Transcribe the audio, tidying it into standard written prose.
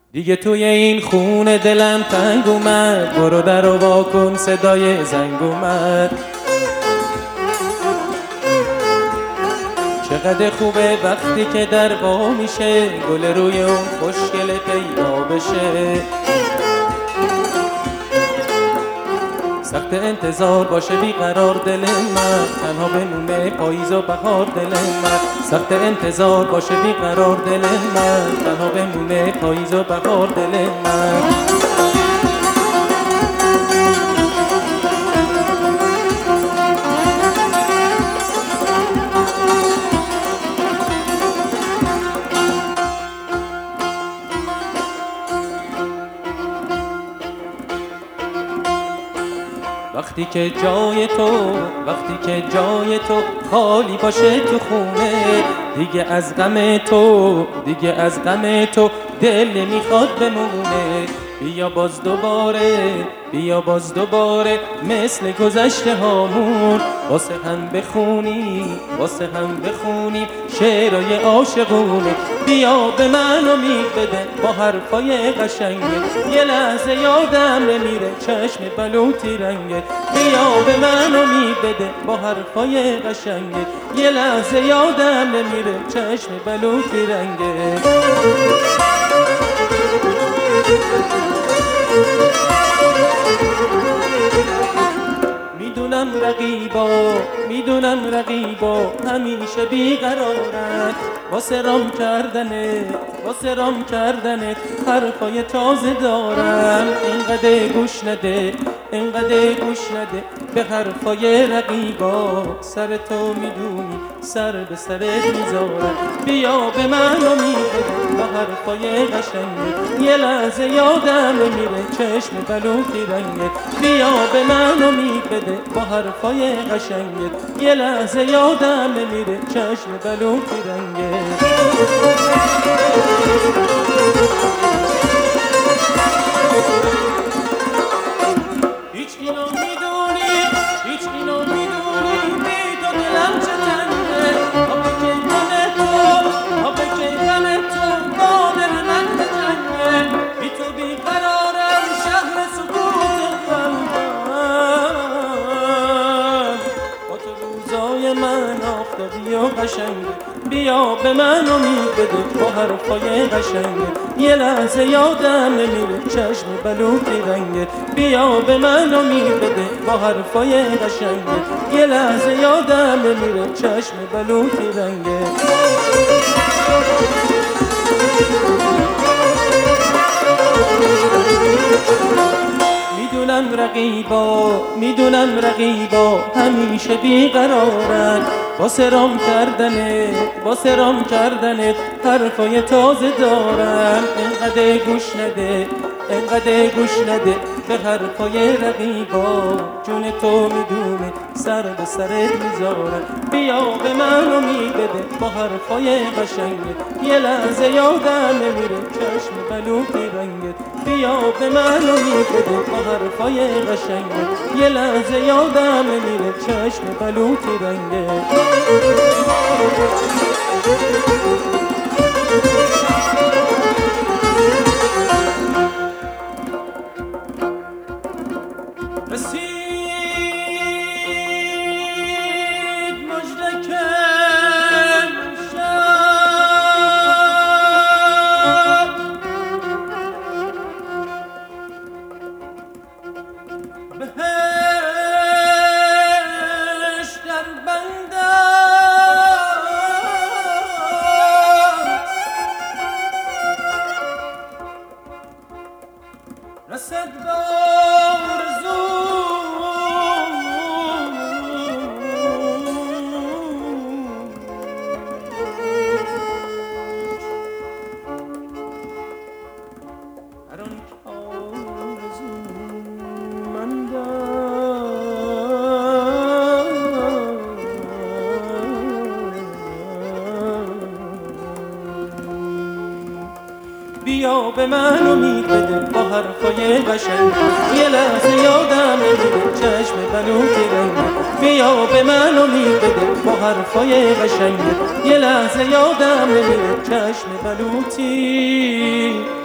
دیگه توی این خونه دلم تنگ اومد، برو در و وا کن صدای زنگ اومد. چقدر خوبه وقتی که در وا میشه، گل روی اون خوشگل پیدا بشه. سخت انتظار باشه بیقرار دل من، تنها بمونه پاییز و بهار دل من. سخت انتظار باشه بیقرار دل من، تنها بمونه پاییز و بهار دل من. وقتی که جای تو خالی باشه تو خونه، دیگه از غم تو دل نمیخواد بمونه. بیا باز دوباره مثل گذشته هامون، واسه هم بخونیم شعرهای عاشقونه. بیا به من امید بده با حرفای قشنگه، یه لحظه یادم نمیره چشم بلوطی رنگه. بیا به من امید بده با حرفای قشنگه، یه لحظه یادم نمیره چشم بلوطی رنگه. میدونم رقیبا همیشه بیقرارن، واسه رام کردنت حرفای تازه دارن. اینقدر گوش نده به حرفای رقیبا، سر تو میدونی سر به سرت میذارن. بیا به من امید بده با حرفای قشنگت، یه لحظه یادم نمیره چشم بلوطی رنگت. بیا به من امید بده با حرفای قشنگت، یه لحظه یادم نمیره چشم بلوطی رنگت. هیچ اینو میدونی بی تو دلم چه تنگه. ها بکی غم تو با دل من بجنگه. بی تو بیقرارم شهر سکوت قلبم، با تو روزای من آفتابی و قشنگه. بیا به من امید بده با حرفای قشنگه، یه لحظه یادم نمیره چشم بلوطی رنگه. بیا به من امید بده با حرفای قشنگه، یه لحظه یادم نمیره چشم بلوطی رنگه. میدونم رقیبا همیشه بیقرارن، واسه رام کردنت حرفای تازه دارن. اینقدر گوش نده به حرفای رقیبا، جون تو میدونه سر به سرت میذارن. بیا به من امید بده با حرفای قشنگت، یه لحظه یادم نمیره چشم بلوطی رنگت. بیا به من امید بده با حرفای قشنگت، یه لحظه یادم نمیره چشم بلوطی رنگت. رسید مژده که امشب بهشت در بند است، رسد با بیا به من امید بده با حرفای قشنگ، یه لحظه یادم نمیره چشم بلوطی رنگت. بیا به من امید بده با حرفای قشنگ، یه لحظه یادم نمیره چشم بلوطی